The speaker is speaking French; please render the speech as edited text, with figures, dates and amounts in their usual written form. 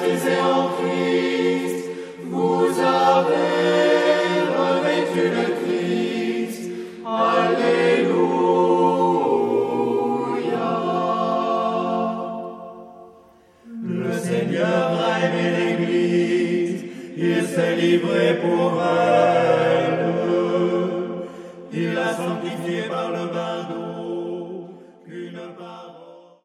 baptisés en Christ, vous avez revêtu le Christ. Alléluia. Le Seigneur a aimé l'Église, il s'est livré pour elle.